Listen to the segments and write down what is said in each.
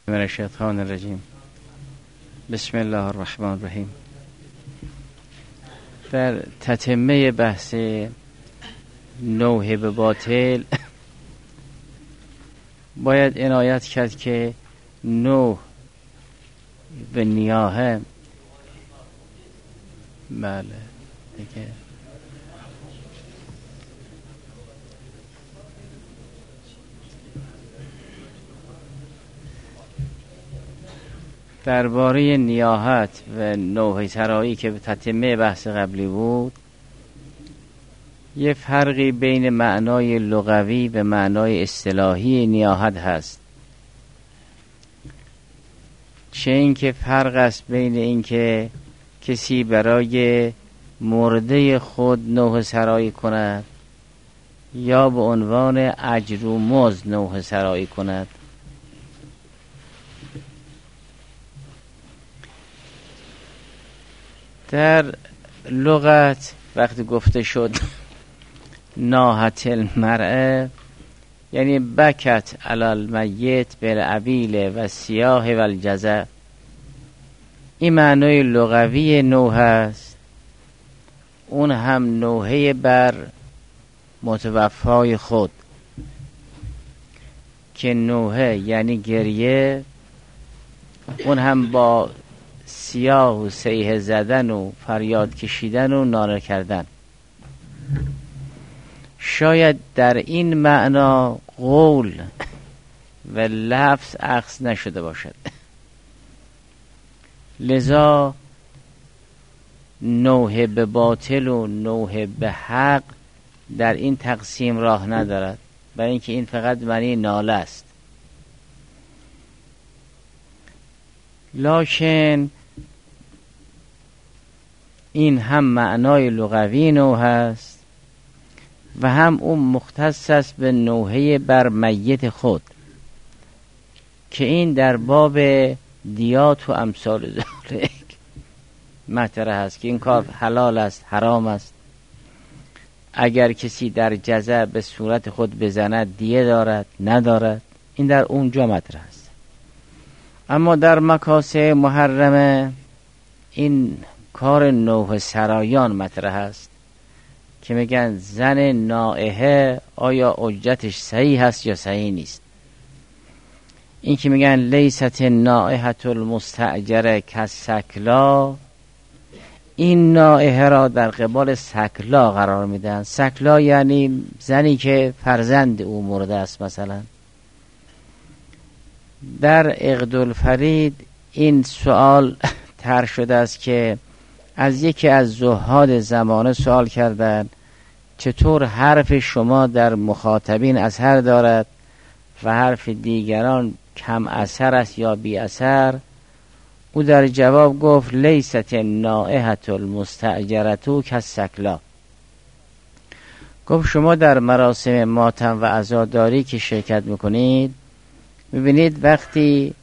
من الشیطان الرجیم. بسم الله الرحمن الرحیم. در تتمه بحث نوح به باطل باید عنایت کرد که نوح به نیاحه بله دیگه درباره نیاحت و نوحه سرایی که به تتمه بحث قبلی بود، یه فرقی بین معنای لغوی و معنای اصطلاحی نیاحت هست. چه این که فرق است بین این که کسی برای مرده خود نوحه سرایی کند یا به عنوان اجر و مزد نوحه سرایی کند. در لغت وقتی گفته شد ناحت المرء یعنی بکت علی المیت بالعویل و سیاه و الجزع، این معنای لغوی نوحه است. اون هم نوحه بر متوفای خود که نوحه یعنی گریه، اون هم با سیاه و صیحه زدن و فریاد کشیدن و ناله کردن. شاید در این معنا قول و لفظ اخذ نشده باشد، لذا نوحه به باطل و نوحه به حق در این تقسیم راه ندارد، برای اینکه این فقط معنی ناله است. لکن این هم معنای لغوی نوحه است و هم اون مختص است به نوحه بر میت خود که این در باب دیات و امثال ذالک مطرح است که این کار حلال است حرام است. اگر کسی در جزع به صورت خود بزند دیه دارد ندارد، این در اونجا مطرح است. اما در مکاسب محرمه این کار نوحه سرایان مطرح است که میگن زن نائحه آیا حجتش صحیح هست یا صحیح نیست. این که میگن لیست نائحة المستأجره کالسکلا، این نائحه را در قبال سکلا قرار میدن. سکلا یعنی زنی که فرزند او مرده است. مثلا در عقدالفرید این سوال طرح شده است که از یکی از زهاد زمانه سوال کردند چطور حرف شما در مخاطبین اثر دارد و حرف دیگران کم اثر است یا بی اثر. او در جواب گفت لیست نائحة المستأجره کالسکلا. گفت شما در مراسم ماتم و عزاداری که شرکت میکنید میبینید وقتی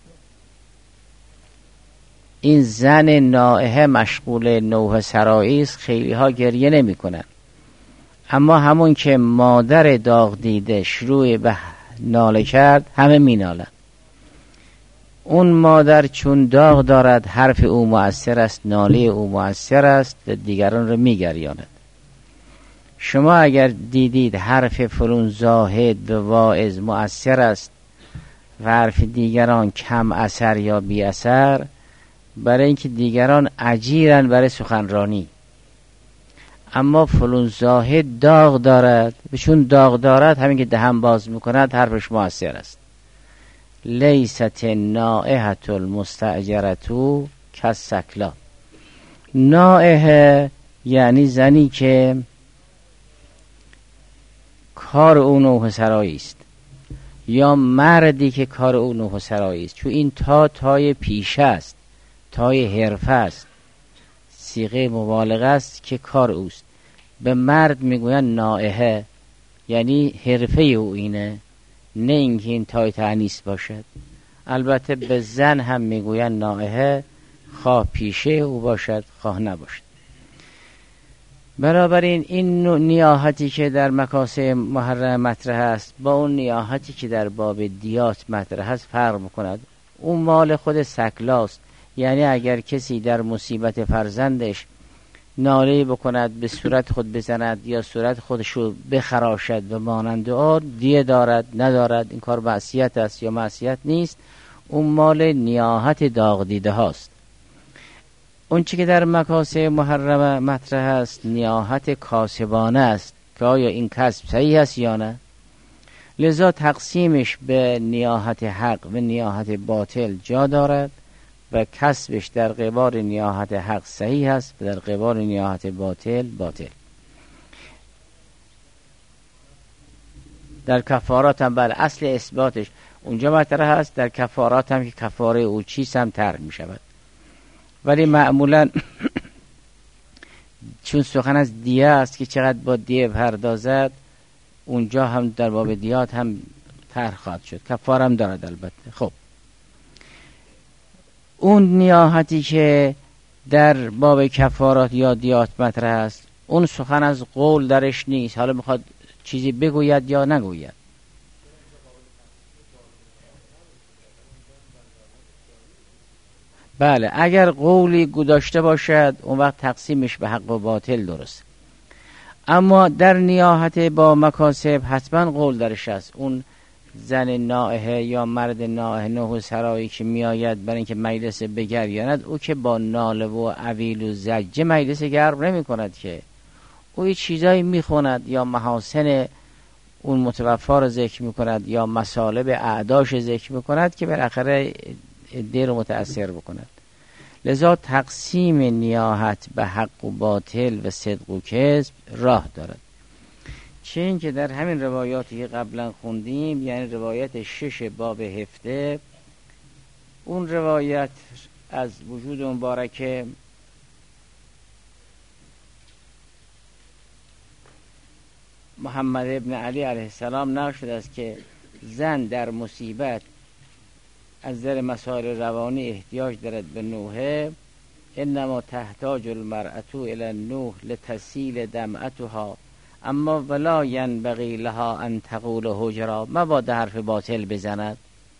این زن نائحه مشغول نوحه سرایی است خیلی ها گریه نمی کنن، اما همون که مادر داغ دیده شروع به ناله کرد همه می نالن. اون مادر چون داغ دارد حرف او مؤثر است، ناله او مؤثر است و دیگران رو می گریاند. شما اگر دیدید حرف فلان زاهد و واعظ مؤثر است و حرف دیگران کم اثر یا بی اثر، برای اینکه دیگران اجیرن برای سخنرانی، اما فلان زاهد داغ دارد و چون داغ دارد همین که دهن باز میکند حرفش مؤثر است. لیست نائحة المستأجره کالسکلا. نائحه یعنی زنی که کار او نوحه سرایی است یا مردی که کار او نوحه سرایی است. چون این تای پیشه است، تای حرفه است، صیغه مبالغه است که کار اوست. به مرد میگوین نائحه یعنی حرفه او اینه، نه اینکه این تای تأنیث باشد. البته به زن هم میگوین نائحه، خواه پیشه او باشد خواه نباشد. بنابراین این نیاحتی که در مکاسب محرم مطرح است با اون نیاحتی که در باب دیات مطرح است فرق میکند. اون مال خود سکلاست. یعنی اگر کسی در مصیبت فرزندش ناله بکند، به صورت خود بزند یا صورت خودشو بخراشد و مانند آن، دیه دارد ندارد، این کار معصیت است یا معصیت نیست، اون مال نیاحت داغ دیده هاست. اون چی که در مکاسب محرمه مطرح است نیاحت کاسبانه است که آیا این کسب صحیح است یا نه. لذا تقسیمش به نیاحت حق و نیاحت باطل جا دارد و کسبش در قبال نیاحت حق صحیح است و در قبال نیاحت باطل باطل. در کفارات هم بله اصل اثباتش اونجا مطرح هست، در کفارات هم که کفاره او چیست هم طرح می شود. ولی معمولا چون سخن از دیه است که چقدر با دیه پردازد، اونجا هم در باب دیات هم طرح خواهد شد. کفاره هم دارد البته. خب اون نیاحتی که در باب کفارات یا دیات مطرح است، اون سخن از قول درش نیست. حالا میخواد چیزی بگوید یا نگوید. بله اگر قولی گذاشته باشد اون وقت تقسیمش به حق و باطل درست. اما در نیاحت با مکاسب حتما قول درش است. اون زن نائحه یا مرد نائحه نوح سرایی که میآید برای اینکه مجلس بگریاند، او که با ناله و عویل و زجه مجلس گرم نمی کند که، او یه چیزایی میخوند یا محاسن اون متوفا رو ذکر میکند یا مصالب اعداش ذکر میکند که بالاخره دیر متأثر بکند. لذا تقسیم نیاحت به حق و باطل و صدق و کذب راه دارد. چه این که در همین روایاتی که قبلا خوندیم، یعنی روایت 6 باب 17، اون روایت از وجود مبارک محمد ابن علی علیه السلام نقل شده است که زن در مصیبت از نظر مسائل روانی احتیاج دارد به نوحه، انما تحتاج المرأة الى النوح لتسیل دمعتها اما ولا ینبغی لها ان تقول هجرا، مبادا حرف باطل بزند.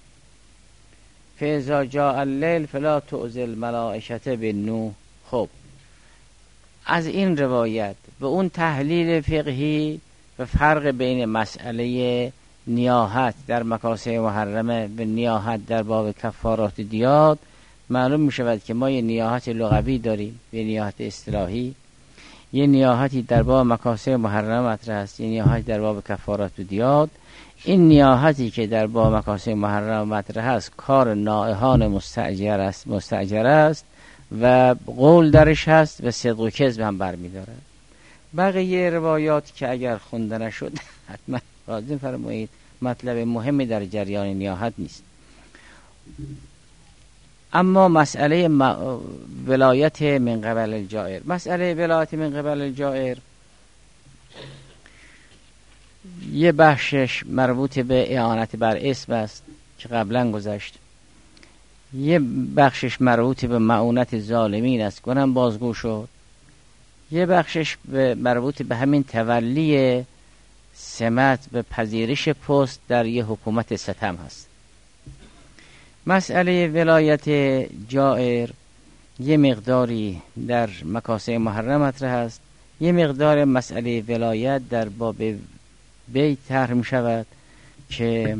فاذا جاء الليل فلا تؤذي الملائکة بالنوح. خب از این روایت و اون تحلیل فقهی و فرق بین مسئله نیاحت در مکاسب محرمه و نیاحت در باب کفارات دیات معلوم می شود که ما یه نیاحت لغوی داریم، یه نیاحت اصطلاحی، یه نیاحتی در باب مکاسب محرمه مطرح است، یه نیاحتی در باب کفارات دیات. این نیاحتی که در باب مکاسب محرمه مطرح است کار نائحان مستأجر است و قول درش هست و صدق و کذب هم برمی‌دارد. بقیه روایات که اگر خونده نشد حتما راضی فرمایید مطلب مهمی در جریان نیاحت نیست. اما مسئله ولایت من قبل الجائر، مسئله ولایت من قبل الجائر یه بخشش مربوط به اعانت بر اسم است که قبلا گذشت، یه بخشش مربوط به معونت ظالمین است که اونم بازگو شد، یه بخشش مربوط به همین تولی سمت به پذیرش پست در یه حکومت ستم هست. مسئله ولایت جائر یه مقداری در مکاسب محرم مطرح است، یه مقدار مسئله ولایت در باب بیت طرح می شود که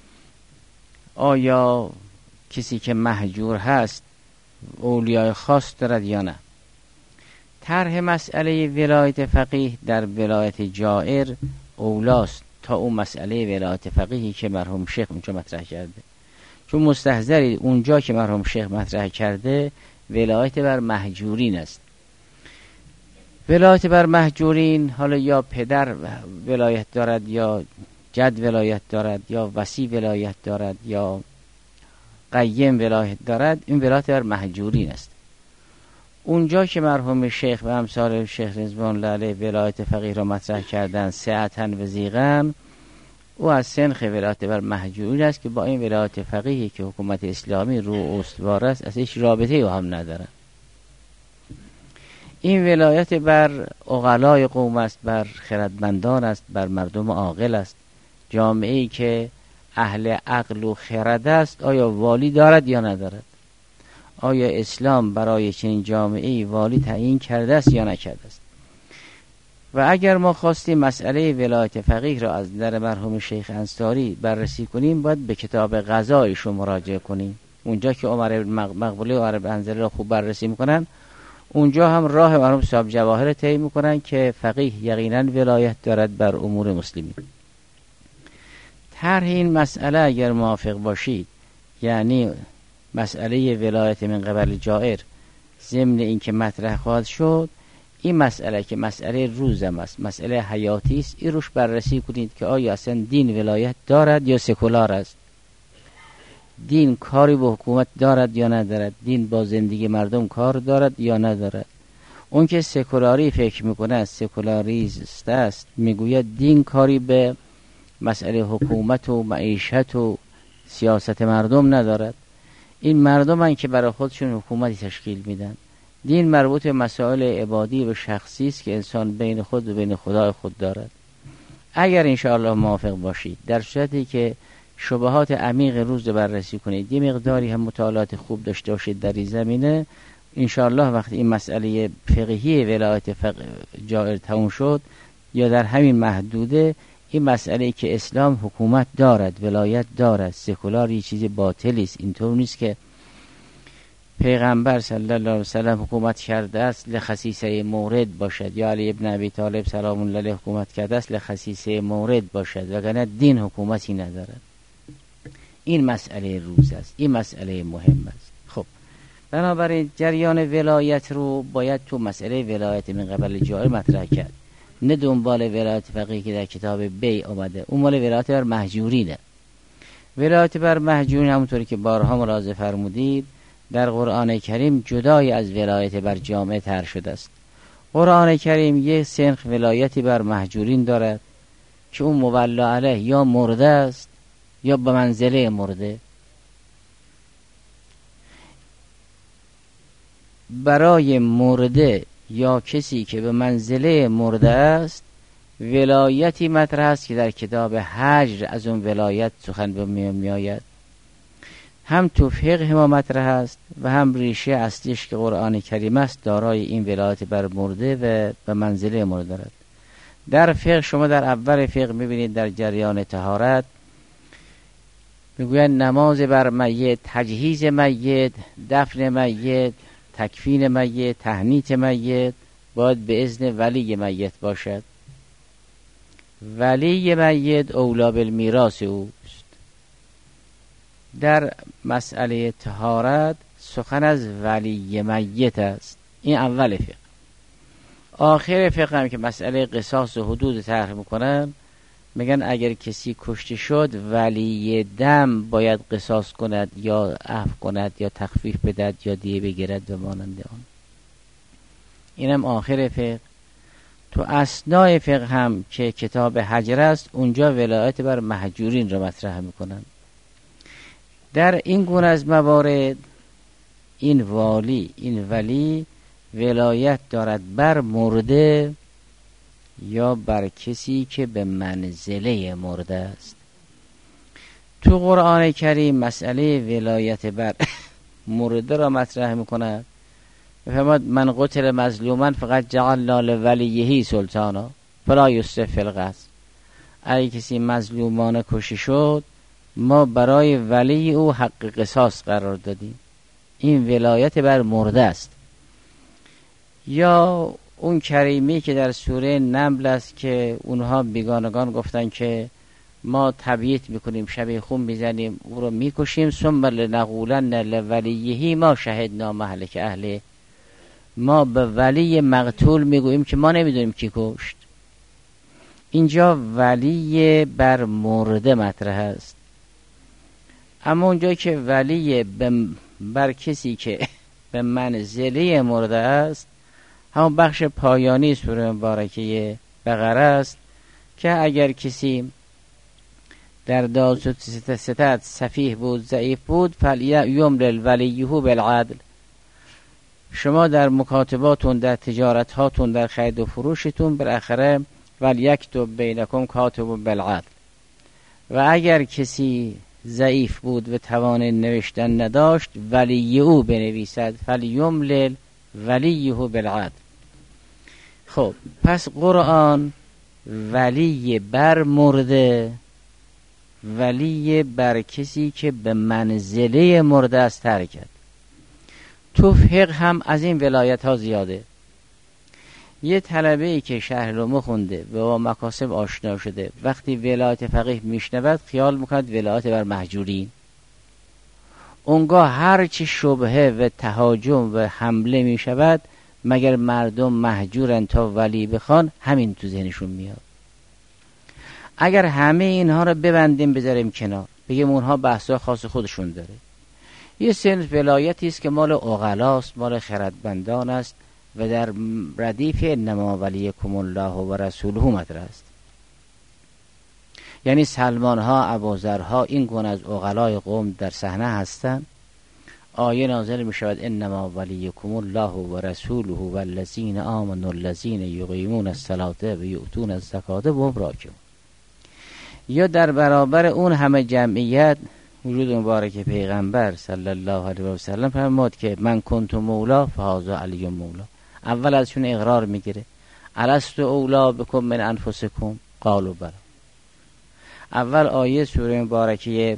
آیا کسی که مهجور هست اولیای خاص دارد یا نه. طرح مسئله ولایت فقیه در ولایت جائر اولاست تا اون مسئله ولایت فقیهی که مرحوم شیخ اونجا مطرح کرده، چون مستحضری اونجا که مرحوم شیخ مطرح کرده ولایت بر مهجورین است. ولایت بر مهجورین حالا یا پدر ولایت دارد یا جد ولایت دارد یا وصی ولایت دارد یا قیم ولایت دارد، این ولایت بر مهجورین است. اونجا که مرحوم شیخ و امثال شیخ رضوان الله علیه ولایت فقیه را مطرح کردن سعتا و ضیقا، او از سنخ ولایت بر مهجورین است که با این ولایت فقیهی که حکومت اسلامی رو استوار است از هیچ رابطه‌ای هم ندارد. این ولایت بر عقلای قوم است، بر خردمندان است، بر مردم عاقل است. جامعه‌ای که اهل عقل و خرد است آیا والی دارد یا ندارد؟ آیا اسلام برای چنین جامعه‌ای والی تعیین کرده است یا نکرده است؟ و اگر ما خواستیم مسئله ولایت فقیه را از نظر مرحوم شیخ انصاری بررسی کنیم، باید به کتاب غذایشون مراجعه کنیم. اونجا که عمر مقبوله و عرب انزلی را خوب بررسی میکنن، اونجا هم راه مرحوم صاحب جواهر طی میکنن که فقیه یقینا ولایت دارد بر امور مسلمین. طرح این مسئله اگر موافق باشید، یعنی مسئله ولایت من قبل جائر ضمن این که مطرح خواهد شد، این مسئله که مسئله روزم است، مسئله حیاتی است، این روش بررسی کنید که آیا اصلا دین ولایت دارد یا سکولار است؟ دین کاری با حکومت دارد یا ندارد؟ دین با زندگی مردم کار دارد یا ندارد؟ اون که سکولاری فکر میکنه، سکولاریست است، میگوید دین کاری به مسئله حکومت و معیشت و سیاست مردم ندارد. این مردم که برای خودشون حکومتی تشکیل میدن. دین مربوط به مسائل عبادی و شخصی است که انسان بین خود و بین خدای خود دارد. اگر انشاءالله موافق باشید، در صورتی که شبهات عمیق روز بررسی کنید، یه مقداری هم مطالعات خوب داشته باشید در این زمینه، انشاءالله وقتی این مسئله فقهی ولایت جائر تموم شد، یا در همین محدوده، این مسئله که اسلام حکومت دارد، ولایت دارد، سکولار یه چیز باطلی است. اینطور نیست که پیغمبر صلی الله علیه وسلم حکومت کرده است لخصیصه مورد باشد، یا علی ابن ابی طالب سلام الله علیه حکومت کرده است لخصیصه مورد باشد، وگرنه دین حکومتی ندارد. این مسئله روز است، این مسئله مهم است. خب بنابراین جریان ولایت رو باید تو مسئله ولایت من قبل جائر مطرح کرد، نه دنبال ولایت فقیه که در کتاب بی آمده. اون مال ولایت بر مهجورینه. ولایت بر مهجورین همونطوری که بارها ملاحظه فرمودید در قرآن کریم جدای از ولایت بر جامعه طرح شده است. قرآن کریم یک سنخ ولایتی بر مهجورین دارد که اون مولا علیه یا مرده است یا به منزله مرده. برای مرده یا کسی که به منزله مرده است ولایتی مطرح است که در کتاب هجر از اون ولایت سخن به می آید. هم تو فقه ما مطرح است و هم ریشه اصلیش که قرآن کریم است دارای این ولایت بر مرده و به منزله مرده دارد. در فقه شما در اول فقه میبینید در جریان طهارت میگویند نماز بر میت، تجهیز میت، دفن میت، تکفین میت، تهنیت میت باید به اذن ولی میت باشد. ولی میت اولی بالمیراث اوست. در مسئله طهارت سخن از ولی میت است. این اول فقه. آخر فقه هم که مسئله قصاص و حدود طرح میکنن، میگن اگر کسی کشته شد ولی دم باید قصاص کند یا عفو کند یا تخفیف بدهد یا دیه بگیرد و مانند آن. اینم آخر فقه. تو اثنای فقه هم که کتاب هجر است اونجا ولایت بر مهجورین را مطرح میکنن. در این گونه از موارد این ولی ولایت دارد بر مرده یا بر کسی که به منزله مرده است. تو قرآن کریم مسئله ولایت بر مرده را مطرح میکند. بفرماد من قتل مظلوما فقط جعلنا لولیه سلطانا فلا یسرف فی القتل. اگه کسی مظلومانه کشته شد ما برای ولی او حق قصاص قرار دادیم. این ولایت بر مرده است. یا اون کریمی که در سوره نمل است که اونها بیگانگان گفتن که ما تبییت میکنیم، شبیه خون میزنیم، او رو میکشیم، ثم لنقولن لولیه ما شهدنا مهلک اهله. ما به ولی مقتول میگوییم که ما نمیدونیم کی کشت. اینجا ولی بر مرده مطرح است. اما اونجا که ولی بر کسی که به منزله مرده است، همون بخش پایانی سوره مبارکه بقره است که اگر کسی در داوود ستد سفیه بود، ضعیف بود، فلیملل ولیه بالعدل. شما در مکاتباتون، در تجارتهاتون، در خرید و فروشتون بالاخره ولیکتب بینکم کاتب بالعدل. و اگر کسی ضعیف بود و توان نوشتن نداشت ولی او بنویسد فلیملل ولیه بالعدل. خب پس قرآن ولی بر مرده، ولی بر کسی که به منزله مرده است ترک کرد. تو فقه هم از این ولایت ها زیاده. یه طلبه‌ای که شرح علوم خونده و با مکاسب آشنا شده وقتی ولایت فقیه میشنود خیال میکند ولایت بر مهجورین. اونگاه هر چی شبهه و تهاجم و حمله میشود مگر مردم مهجورن تا ولی بخوان، همین تو ذهنشون میاد. اگر همه اینها رو ببندیم بذاریم کنار، بگیم اونها بحثا خاص خودشون داره، یه صنف ولایتی است که مال عقلاست، مال خردمندان است و در ردیف انما ولیکم الله و رسوله مطرح است. یعنی سلمان ها، ابوذر ها، این گونه از عقلای قوم در صحنه هستند. آیه نازل می شود انما ولیکم الله و رسوله و الذین آمنوا الذین یقیمون الصلاة و یؤتون الزکاة و هم راکعون. یا در برابر اون همه جمعیت وجود مبارک پیغمبر صلی الله علیه و سلم فرمود که من کنت مولا فهذا علی مولا. اول ازشون اقرار میگیره الست اولا بکم من انفسکم قالوا بلی. اول آیه سوره مبارکه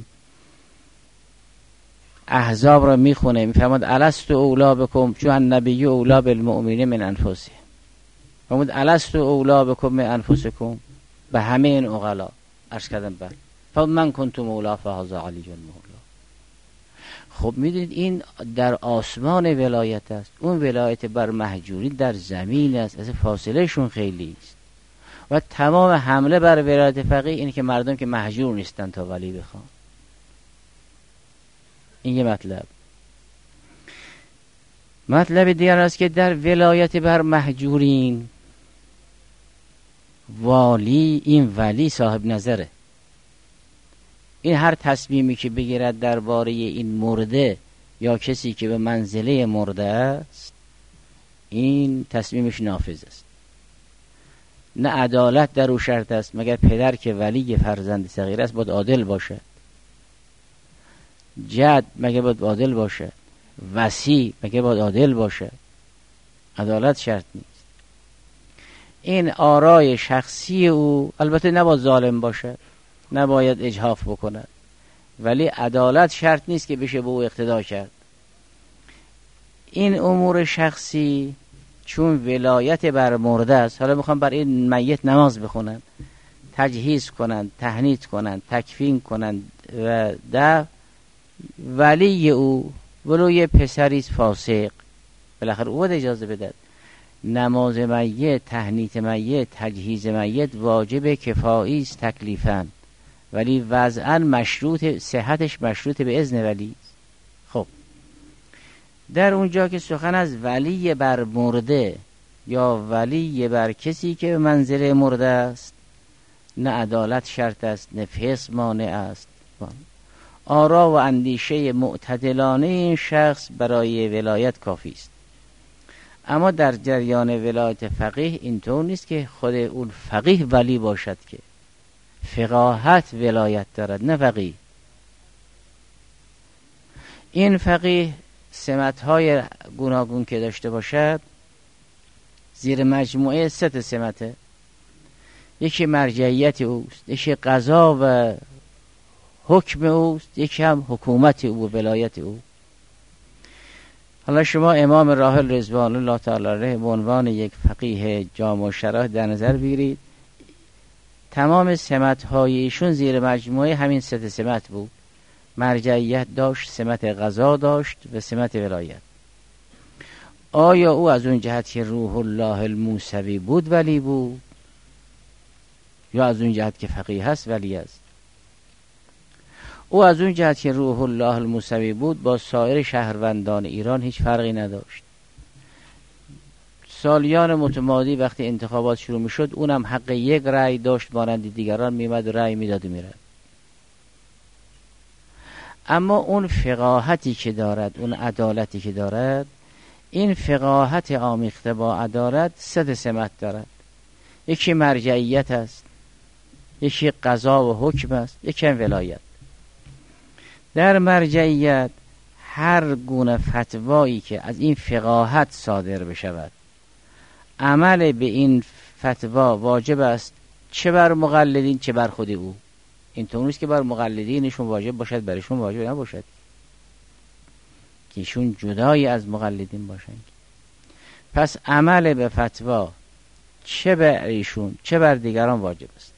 احزاب را میخونه، میفرماد الست اولا بکم چون النبی اولا بالمؤمنین من انفسهم. فرمود الست اولا بکم من انفسکم، به همه این عقلا عرض کردم بله. فرمود من کنت مولا فهذا علی مولا. خب میدونید این در آسمان ولایت است، اون ولایت بر مهجوری در زمین است، از فاصله شون خیلی است. و تمام حمله بر ولایت فقیه اینه که مردم که مهجور نیستن تا ولی بخوان. این یه مطلب. مطلب دیگر است که در ولایت بر مهجورین والی، این ولی صاحب نظره. این هر تصمیمی که بگیرد درباره این مرده یا کسی که به منزله مرده است، این تصمیمش نافذ است. نه عدالت در او شرط است، مگر پدر که ولی فرزند صغیر است باید عادل باشد، جد مگر باید عادل باشد، وصی مگر باید عادل باشد. عدالت شرط نیست. این آرای شخصی او، البته نباید ظالم باشد، نباید اجحاف بکند، ولی عدالت شرط نیست که بشه به او اقتدا کرد. این امور شخصی چون ولایت بر مرده است، حالا میخوام بر این میت نماز بخونن، تجهیز کنن، تهنیت کنن، تکفین کنن و ده ولی او ولو یه پسری فاسق بالاخره او باید اجازه بده. نماز میت، تهنیت میت، تجهیز میت واجب کفایی است تکلیفاً، ولی وضعاً مشروط، صحتش مشروط به اذن ولی. خب در اونجا که سخن از ولی بر مرده یا ولی بر کسی که به منزله مرده است، نه عدالت شرط است، نه فسق مانع است. آرا و اندیشه معتدلانه این شخص برای ولایت کافی است. اما در جریان ولایت فقیه اینطور نیست که خود اون فقیه ولی باشد، که فقاهت ولایت دارد نه فقیه. این فقیه سمت‌های گوناگون که داشته باشد، زیر مجموعه 3 سمته. یکی مرجعیت اوست، یکی قضا و حکم اوست، یکی هم حکومت او و ولایت او. حالا شما امام راحل رضوان الله تعالی علیه به عنوان یک فقیه جامع الشرایح در نظر بگیرید، تمام سمت‌های ایشون زیر مجموعه همین 3 سمت بود. مرجعیت داشت، سمت قضا داشت و سمت ولایت. آیا او از اون جهت که روح الله الموسوی بود ولی بود، یا از اون جهت که فقیه هست ولی است؟ او از اون جهت که روح الله الموسوی بود با سایر شهروندان ایران هیچ فرقی نداشت. سالیان متمادی وقتی انتخابات شروع می شد اونم حق یک رأی داشت، مانند دیگران میمد و رأی میداد و میرد. اما اون فقاهتی که دارد، اون عدالتی که دارد، این فقاهت آمیخته با عدالت 3 سمت دارد. یکی مرجعیت است، یکی قضا و حکم است، یکی هم ولایت. در مرجعیت هر گونه فتوایی که از این فقاهت صادر بشود عمل به این فتوا واجب است، چه بر مقلدین چه بر خود او. این طور نیست که بر مقلدینشون واجب باشد برشون واجب نباشد، که ایشون جدای از مقلدین باشند. پس عمل به فتوا چه بر ایشون چه بر دیگران واجب است.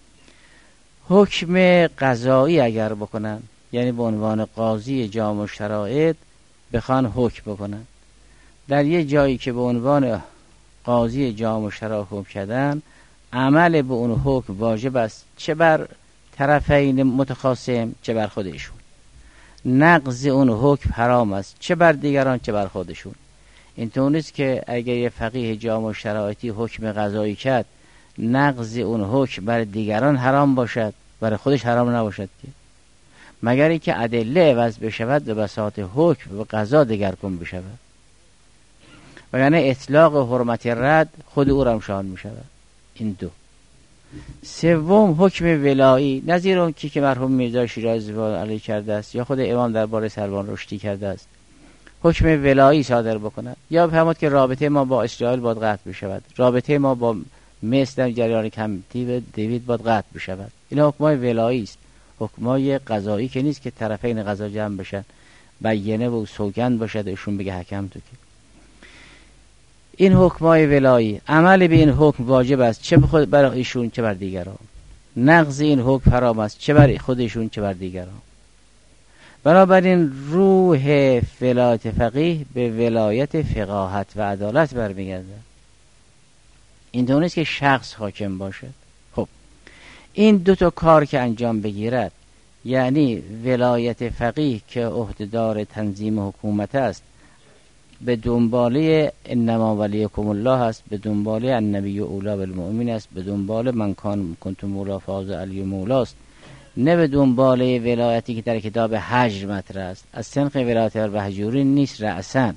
حکم قضایی اگر بکنن، یعنی به عنوان قاضی جامع شرایط بخوان حکم بکنن، در یه جایی که به عنوان قاضی جامع شرایط حکم کردن، عمل به اون حکم واجب است، چه بر طرفین متخاصم چه بر خودشون. نقض اون حکم حرام است، چه بر دیگران چه بر خودشون. اینطور نیست که اگر یه فقیه جامع شرایطی حکم قضایی کرد، نقض اون حکم بر دیگران حرام باشد، برای خودش حرام نباشد که، مگر اینکه ادله عوض بشود و بساط حکم و قضا دگرگون بشود، وگرنه اطلاق حرمت رد خود او را شامل می شود. این دو. سوم حکم ولایی، نظیر اون که مرحوم میرزا شیرازی علیه کرده است یا خود امام درباره سروان رشدی کرده است، حکم ولایی صادر بکنند، یا بفرماد که رابطه ما با اسرائیل باید قطع بشود، رابطه ما با مصر در جریان کمپی و دیوید باید قطع بشود. این حکمای ولایی است، حکمای قضایی که نیست که طرفین قضا جمع بشن، بیانه و سوگند باشد ایشون بگه حکم تو که. این حکمای ولایی عمل به این حکم واجب است، چه بر ایشون چه بر دیگران. نقض این حکم حرام است، چه بر خودشون چه بر دیگران. بنابراین روح ولایت فقیه به ولایت فقاهت و عدالت برمیگرده. این طور نیست که شخص حاکم باشد. خب این دو تا کار که انجام بگیرد، یعنی ولایت فقیه که عهدهدار تنظیم حکومت است، به دنباله انما ولیکم الله است، به دنباله النبی اولی بالمؤمنین است، به دنباله من کان کنتم مولا فاز علی مولاست، نه به دنباله ولایتی که در کتاب حج مطرح است. از سنخ ولایت البهجوری نیست رأساً.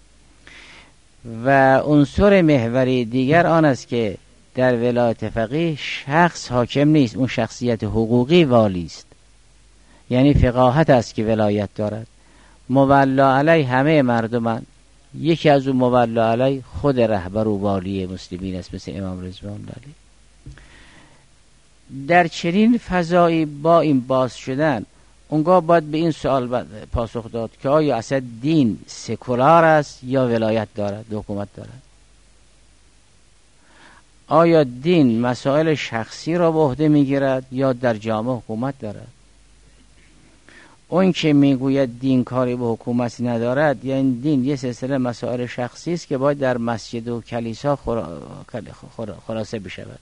و عنصر محوری دیگر آن است که در ولایت فقیه شخص حاکم نیست، اون شخصیت حقوقی والی است، یعنی فقاهت است که ولایت دارد. مولا علی همه مردمان، یکی از اون مولا علی خود رهبر و والی مسلمین است، مثل امام رضوان الله علیه. در چنین فضایی با این باز شدن، اونگاه باید به این سوال پاسخ داد که آیا اصلا دین سکولار است یا ولایت دارد، حکومت دارد؟ آیا دین مسائل شخصی را به عهده میگیرد یا در جامعه حکومت دارد؟ اون که میگوید دین کاری به حکومت ندارد، یعنی دین یه سلسله مسائل شخصی است که باید در مسجد و کلیسا خلاصه بشود.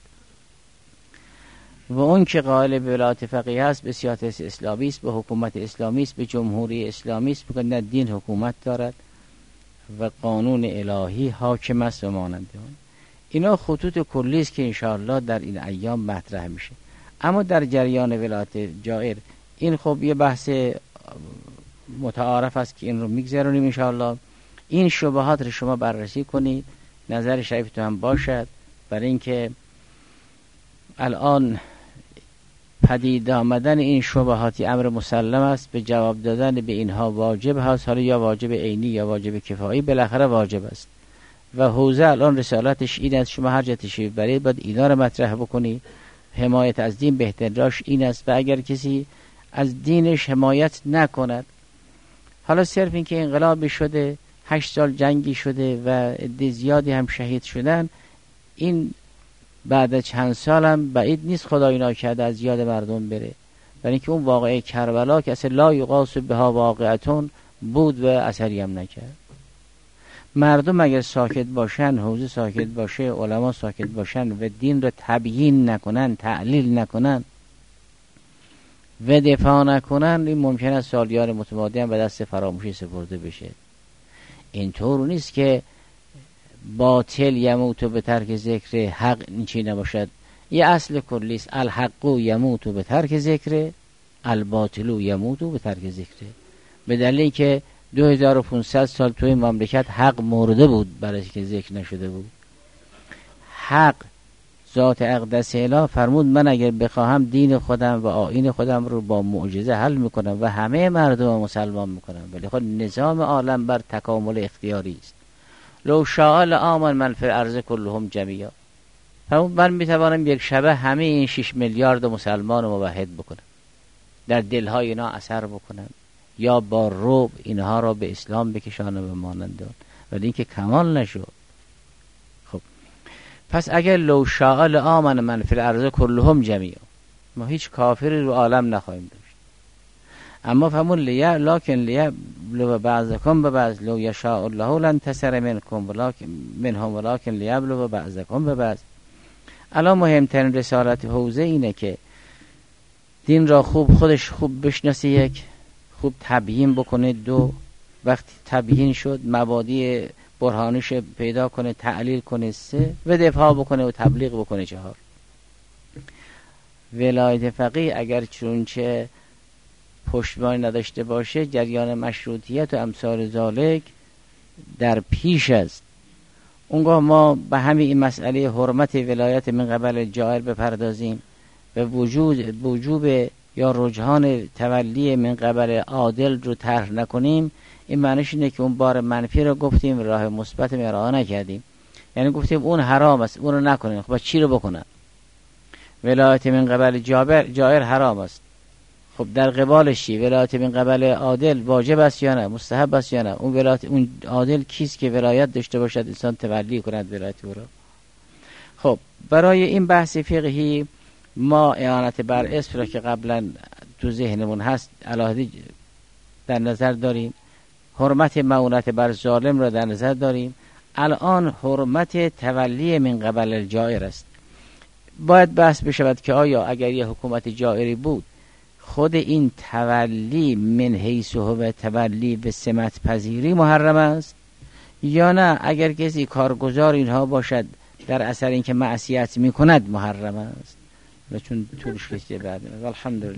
و اون که قائل به ولایت فقیه است، به سیاست اسلامی است، به حکومت اسلامی است، به جمهوری اسلامی است، بگه نه دین حکومت دارد و قانون الهی حاکم است و مانند آن. اینا خطوط کلی است که انشاءالله در این ایام مطرح میشه. اما در جریان ولایت جائر این خب یه بحث متعارف است که این رو میگذرونیم انشاءالله. این شبهات رو شما بررسی کنید، نظر شریفتون هم باشد، برای اینکه الان پدید آمدن این شبهاتی امر مسلم است، به جواب دادن به اینها واجب هست، حالا یا واجب عینی یا واجب کفایی، بالاخره واجب است. و حوزه الان رسالتش این است، شما هر جا تشریف برید باید اینا رو مطرح بکنید. حمایت از دین بهترین راهش این است، و اگر کسی از دینش حمایت نکند، حالا صرف این که انقلابی شده، 8 سال جنگی شده و عده زیادی هم شهید شدن، این بعد چند سال هم بعید نیست خدای ناکرده از یاد مردم بره. برای اینکه اون واقعه کربلا که اصلا لا یقاس بها واقعتون بود و اثری هم نکرد. مردم اگر ساکت باشن، حوزه ساکت باشه، علما ساکت باشن و دین رو تبیین نکنن، تعلیل نکنن و دفاع نکنن، این ممکن است سالیان متمادی هم به دست فراموشی سپرده بشه. اینطور نیست که باطل یموت به ترک ذکر حق چی نباشد. یه اصل کلی است، الحق یموت به ترک ذکر، الباطل یموت به ترک ذکر. به دلیلی که 2500 سال توی مملکت حق مرده بود برای که ذکر نشده بود. حق ذات اقدس اله فرمود من اگر بخواهم دین خودم و آیین خودم رو با معجزه حل میکنم و همه مردم مسلمان میکنم، ولی خود نظام عالم بر تکامل اختیاری است. لو شاء لآمن من فی الارض کلهم جمیعا. فرمود من میتوانم یک شبه همه این 6 میلیارد مسلمان رو موحد بکنم، در دلهای اینا اثر بکنم، یا با رعب اینها را به اسلام بکشانم و مانند آن، ولی اینکه کمال نشد. خب پس اگر لو شاء لآمن من فی الارض کلهم جمیعا، ما هیچ کافری رو عالم نخواهیم داشت. اما فرمود لکن لیبلو بعضکم ببعض، لو یشاء الله لانتصر منکم منهم ولکن لیبلو بعضکم ببعض. الان مهمترین رسالت حوزه اینه که دین را خودش خوب بشناسه، یک خوب تبیین بکنه، دو وقتی تبیین شد مبادی برهانش پیدا کنه، تعلیل کنه، سه و دفاع بکنه و تبلیغ بکنه، چهار ولایت فقیه اگر چونچه پشتیبانی نداشته باشه جریان مشروطیت و امثال ذالک در پیش است. اونگاه ما به همین این مسئله حرمت ولایت من قبل جائر بپردازیم و وجوب یا رجحان تولی من قبل عادل رو طرح نکنیم، این معنیش اینه که اون بار منفی رو گفتیم، راه مثبت ارائه نکردیم، یعنی گفتیم اون حرام است، اون رو نکنیم. خب چی رو بکنن؟ ولایت من قبل جائر حرام است، خب در قبالش چی؟ ولایت من قبل عادل واجب است یا نه، مستحب است یا نه؟ اون ولایت اون عادل کیست که ولایت داشته باشد انسان تولی کند ولایت او را؟ خب برای این بحث فقهی ما اعانت بر اسم را که قبلا تو ذهنمون هست علاوه در نظر داریم، حرمت معونت بر ظالم را در نظر داریم، الان حرمت تولی من قبل الجائر است. باید بحث بشود که آیا اگر یه حکومت جائری بود خود این تولی من حیث و تولی به سمت پذیری محرم است یا نه اگر کسی کارگزار اینها باشد در اثر اینکه معصیت میکند محرم است؟ و چون طولش کشیده بعد الحمدلله.